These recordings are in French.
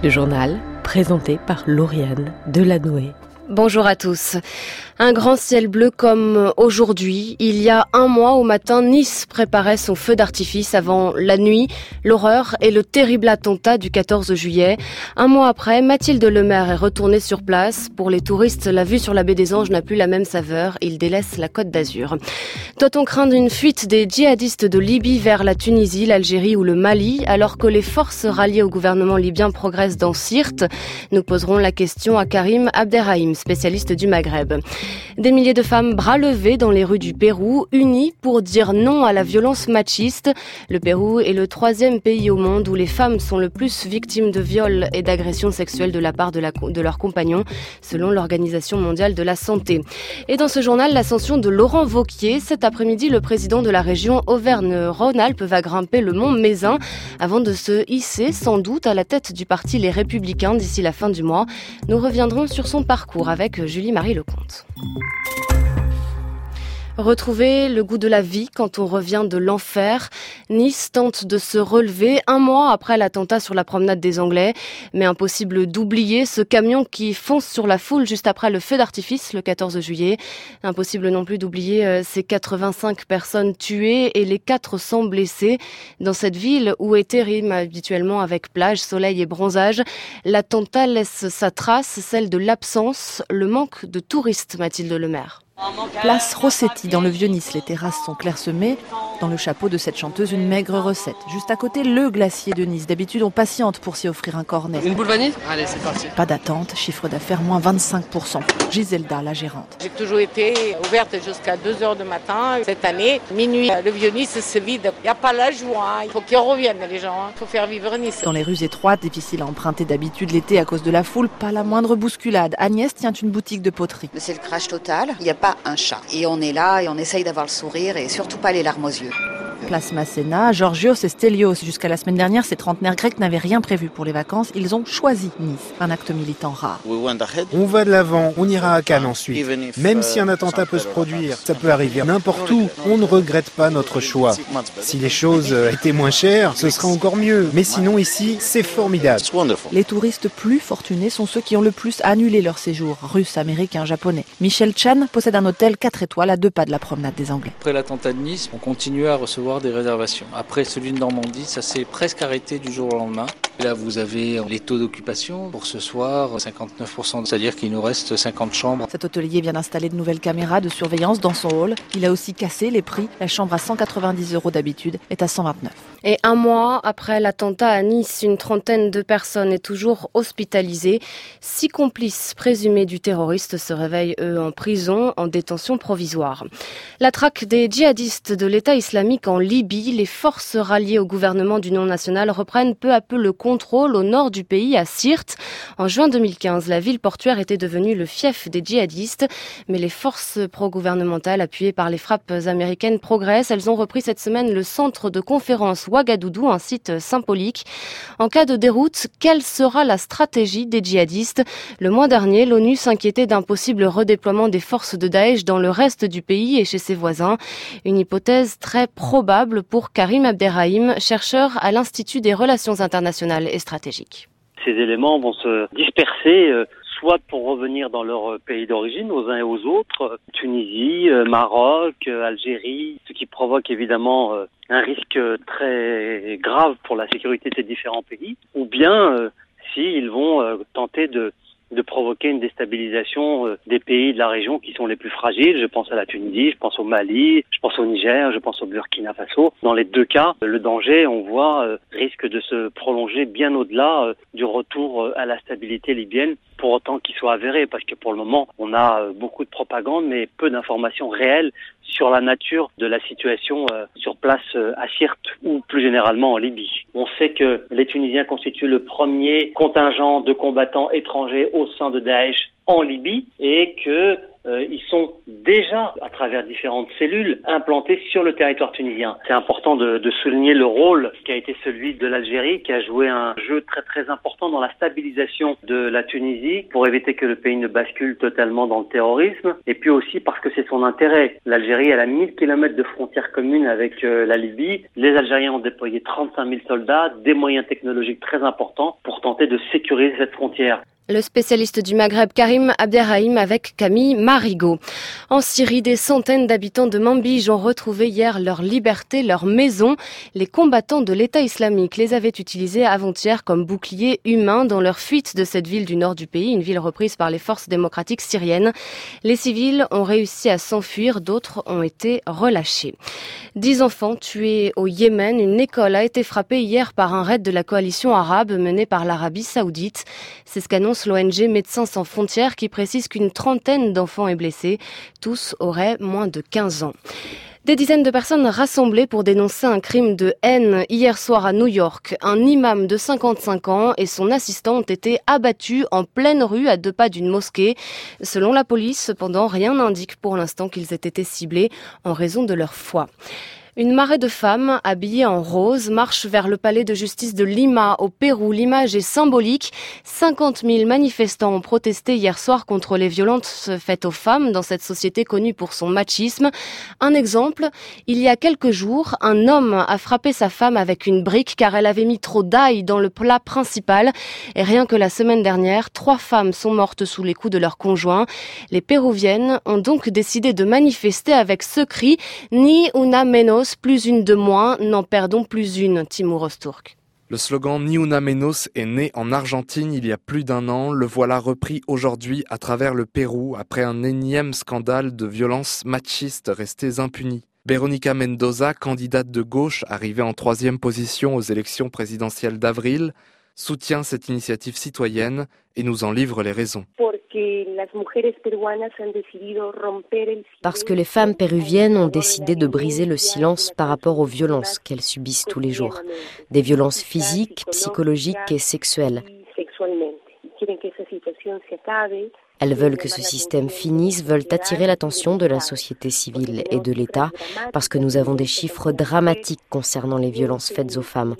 Le journal, présenté par Lauriane Delanoë. Bonjour à tous. Un grand ciel bleu comme aujourd'hui. Il y a un mois au matin, Nice préparait son feu d'artifice avant la nuit, l'horreur et le terrible attentat du 14 juillet. Un mois après, Mathilde Lemaire est retournée sur place. Pour les touristes, la vue sur la baie des Anges n'a plus la même saveur. Ils délaissent la Côte d'Azur. Doit-on craindre une fuite des djihadistes de Libye vers la Tunisie, l'Algérie ou le Mali, alors que les forces ralliées au gouvernement libyen progressent dans Sirte? Nous poserons la question à Karim Abderrahim, spécialiste du Maghreb. Des milliers de femmes bras levés dans les rues du Pérou, unies pour dire non à la violence machiste. Le Pérou est le 3e pays au monde où les femmes sont le plus victimes de viols et d'agressions sexuelles de la part de leurs compagnons, selon l'Organisation mondiale de la santé. Et dans ce journal, l'ascension de Laurent Wauquiez. Cet après-midi, le président de la région Auvergne-Rhône-Alpes va grimper le mont Mézin avant de se hisser sans doute à la tête du parti Les Républicains d'ici la fin du mois. Nous reviendrons sur son parcours avec Julie-Marie Lecomte. Retrouver le goût de la vie quand on revient de l'enfer. Nice tente de se relever un mois après l'attentat sur la promenade des Anglais. Mais impossible d'oublier ce camion qui fonce sur la foule juste après le feu d'artifice le 14 juillet. Impossible non plus d'oublier ces 85 personnes tuées et les 400 blessés. Dans cette ville où était rime habituellement avec plage, soleil et bronzage, l'attentat laisse sa trace, celle de l'absence, le manque de touristes, Mathilde Lemaire. Place Rossetti, dans le Vieux-Nice, les terrasses sont clairsemées. Dans le chapeau de cette chanteuse, une maigre recette. Juste à côté, le glacier de Nice. D'habitude, on patiente pour s'y offrir un cornet. Une boule vanille ? Allez, c'est parti. Pas d'attente, chiffre d'affaires moins 25%. Giselda, la gérante. J'ai toujours été ouverte jusqu'à 2h du matin. Cette année, minuit, le Vieux-Nice se vide. Il n'y a pas la joie. Il faut qu'ils reviennent, les gens. Il faut faire vivre Nice. Dans les rues étroites, difficile à emprunter d'habitude l'été à cause de la foule, pas la moindre bousculade. Agnès tient une boutique de poterie. C'est le crash total. Il n'y a pas un chat. Et on est là et on essaye d'avoir le sourire et surtout pas les larmes aux yeux. Place Masséna, Georgios et Stelios. Jusqu'à la semaine dernière, ces trentenaires grecs n'avaient rien prévu pour les vacances. Ils ont choisi Nice, un acte militant rare. On va de l'avant, on ira à Cannes ensuite. Même si un attentat peut se produire, ça peut arriver n'importe où, on ne regrette pas notre choix. Si les choses étaient moins chères, ce serait encore mieux. Mais sinon ici, c'est formidable. Les touristes plus fortunés sont ceux qui ont le plus annulé leur séjour, russes, américains, japonais. Michel Chan possède un hôtel 4 étoiles à 2 pas de la promenade des Anglais. Après l'attentat de Nice, on continuait à recevoir des réservations. Après celui de Normandie, ça s'est presque arrêté du jour au lendemain. Et là, vous avez les taux d'occupation. Pour ce soir, 59%, c'est-à-dire qu'il nous reste 50 chambres. Cet hôtelier vient d'installer de nouvelles caméras de surveillance dans son hall. Il a aussi cassé les prix. La chambre à 190 € d'habitude est à 129. Et un mois après l'attentat à Nice, une trentaine de personnes est toujours hospitalisée. 6 complices présumés du terroriste se réveillent, eux, en prison, en détention provisoire. La traque des djihadistes de l'État islamique en Libye, les forces ralliées au gouvernement d'union nationale reprennent peu à peu le contrôle au nord du pays, à Sirte. En juin 2015, la ville portuaire était devenue le fief des djihadistes, mais les forces pro-gouvernementales appuyées par les frappes américaines progressent. Elles ont repris cette semaine le centre de conférence Ouagadougou, un site symbolique. En cas de déroute, quelle sera la stratégie des djihadistes ? Le mois dernier, l'ONU s'inquiétait d'un possible redéploiement des forces de Daesh dans le reste du pays et chez ses voisins. Une hypothèse très probable pour Karim Abderrahim, chercheur à l'Institut des relations internationales et stratégiques. Ces éléments vont se disperser, soit pour revenir dans leur pays d'origine, aux uns et aux autres, Tunisie, Maroc, Algérie, ce qui provoque évidemment un risque très grave pour la sécurité de ces différents pays, ou bien s'ils vont tenter de provoquer une déstabilisation des pays de la région qui sont les plus fragiles. Je pense à la Tunisie, je pense au Mali, je pense au Niger, je pense au Burkina Faso. Dans les deux cas, le danger, on voit, risque de se prolonger bien au-delà du retour à la stabilité libyenne, pour autant qu'il soit avéré, parce que pour le moment, on a beaucoup de propagande, mais peu d'informations réelles sur la nature de la situation sur place à Sirte ou plus généralement en Libye. On sait que les Tunisiens constituent le premier contingent de combattants étrangers au sein de Daesh en Libye et que ils sont déjà, à travers différentes cellules, implantés sur le territoire tunisien. C'est important de souligner le rôle qui a été celui de l'Algérie, qui a joué un jeu très très important dans la stabilisation de la Tunisie pour éviter que le pays ne bascule totalement dans le terrorisme. Et puis aussi parce que c'est son intérêt. L'Algérie, elle a 1000 km de frontières communes avec la Libye. Les Algériens ont déployé 35 000 soldats, des moyens technologiques très importants pour tenter de sécuriser cette frontière. Le spécialiste du Maghreb Karim Abderrahim avec Camille Marigot. En Syrie, des centaines d'habitants de Manbij ont retrouvé hier leur liberté, leur maison. Les combattants de l'État islamique les avaient utilisés avant-hier comme boucliers humains dans leur fuite de cette ville du nord du pays, une ville reprise par les forces démocratiques syriennes. Les civils ont réussi à s'enfuir, d'autres ont été relâchés. 10 enfants tués au Yémen. Une école a été frappée hier par un raid de la coalition arabe menée par l'Arabie saoudite. C'est ce qu'annonce l'ONG Médecins sans frontières qui précise qu'une trentaine d'enfants est blessée. Tous auraient moins de 15 ans. Des dizaines de personnes rassemblées pour dénoncer un crime de haine hier soir à New York. Un imam de 55 ans et son assistant ont été abattus en pleine rue à 2 pas d'une mosquée. Selon la police, cependant, rien n'indique pour l'instant qu'ils aient été ciblés en raison de leur foi. Une marée de femmes habillées en rose marche vers le palais de justice de Lima, au Pérou. L'image est symbolique. 50 000 manifestants ont protesté hier soir contre les violences faites aux femmes dans cette société connue pour son machisme. Un exemple, il y a quelques jours, un homme a frappé sa femme avec une brique car elle avait mis trop d'ail dans le plat principal. Et rien que la semaine dernière, 3 femmes sont mortes sous les coups de leur conjoint. Les Péruviennes ont donc décidé de manifester avec ce cri « Ni una menos ». Plus une de moins, n'en perdons plus une, Timur Özturk. Le slogan Ni una menos est né en Argentine il y a plus d'1 an. Le voilà repris aujourd'hui à travers le Pérou après un énième scandale de violences machistes restés impunis. Verónica Mendoza, candidate de gauche arrivée en 3e position aux élections présidentielles d'avril, soutient cette initiative citoyenne et nous en livre les raisons. Parce que les femmes péruviennes ont décidé de briser le silence par rapport aux violences qu'elles subissent tous les jours. Des violences physiques, psychologiques et sexuelles. Elles veulent que ce système finisse, veulent attirer l'attention de la société civile et de l'État, parce que nous avons des chiffres dramatiques concernant les violences faites aux femmes.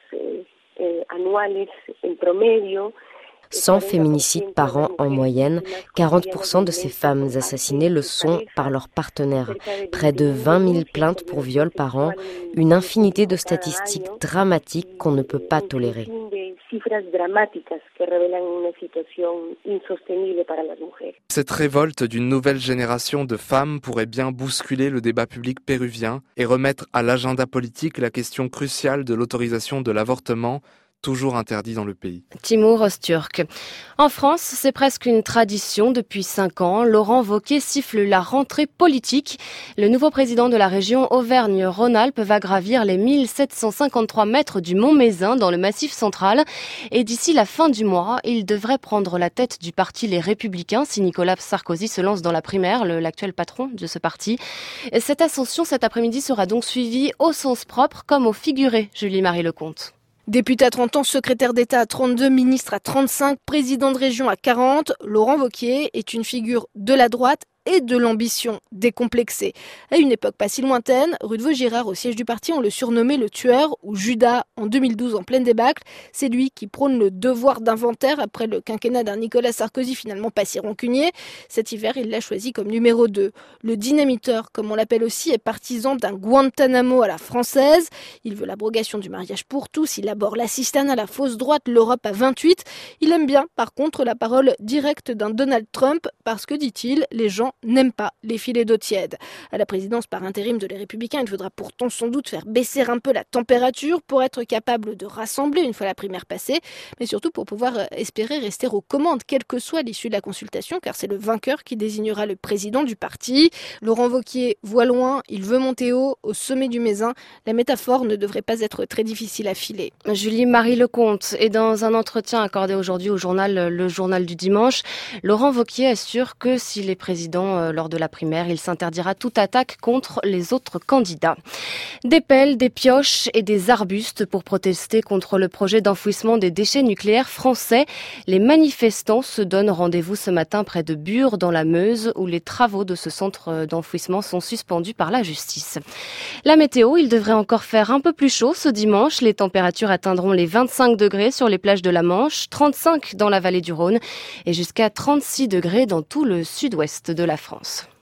100 féminicides par an en moyenne, 40% de ces femmes assassinées le sont par leur partenaire. Près de 20 000 plaintes pour viol par an, une infinité de statistiques dramatiques qu'on ne peut pas tolérer. Cette révolte d'une nouvelle génération de femmes pourrait bien bousculer le débat public péruvien et remettre à l'agenda politique la question cruciale de l'autorisation de l'avortement, toujours interdit dans le pays. Timur Özturk. En France, c'est presque une tradition depuis 5 ans. Laurent Wauquiez siffle la rentrée politique. Le nouveau président de la région Auvergne-Rhône-Alpes va gravir les 1753 mètres du Mont Mézin dans le Massif central. Et d'ici la fin du mois, il devrait prendre la tête du parti Les Républicains si Nicolas Sarkozy se lance dans la primaire, l'actuel patron de ce parti. Cette ascension cet après-midi sera donc suivie au sens propre comme au figuré, Julie-Marie Lecomte. Député à 30 ans, secrétaire d'État à 32, ministre à 35, président de région à 40, Laurent Wauquiez est une figure de la droite et de l'ambition décomplexée. À une époque pas si lointaine, rue de Vaugirard, au siège du parti, on le surnommait le tueur ou Judas en 2012 en pleine débâcle. C'est lui qui prône le devoir d'inventaire après le quinquennat d'un Nicolas Sarkozy finalement pas si rancunier. Cet hiver, il l'a choisi comme numéro 2. Le dynamiteur, comme on l'appelle aussi, est partisan d'un Guantanamo à la française. Il veut l'abrogation du mariage pour tous. Il aborde l'assistanat à la fausse droite, l'Europe à 28. Il aime bien, par contre, la parole directe d'un Donald Trump parce que, dit-il, les gens n'aime pas les filets d'eau tiède. À la présidence par intérim de Les Républicains, il faudra pourtant sans doute faire baisser un peu la température pour être capable de rassembler une fois la primaire passée, mais surtout pour pouvoir espérer rester aux commandes, quelle que soit l'issue de la consultation, car c'est le vainqueur qui désignera le président du parti. Laurent Wauquiez voit loin, il veut monter haut, au sommet du Mézin. La métaphore ne devrait pas être très difficile à filer. Julie-Marie Lecomte est dans un entretien accordé aujourd'hui au journal Le Journal du Dimanche. Laurent Wauquiez assure que si les présidents président lors de la primaire. Il s'interdira toute attaque contre les autres candidats. Des pelles, des pioches et des arbustes pour protester contre le projet d'enfouissement des déchets nucléaires français. Les manifestants se donnent rendez-vous ce matin près de Bure dans la Meuse où les travaux de ce centre d'enfouissement sont suspendus par la justice. La météo, il devrait encore faire un peu plus chaud ce dimanche. Les températures atteindront les 25 degrés sur les plages de la Manche, 35 dans la vallée du Rhône et jusqu'à 36 degrés dans tout le sud-ouest de la France.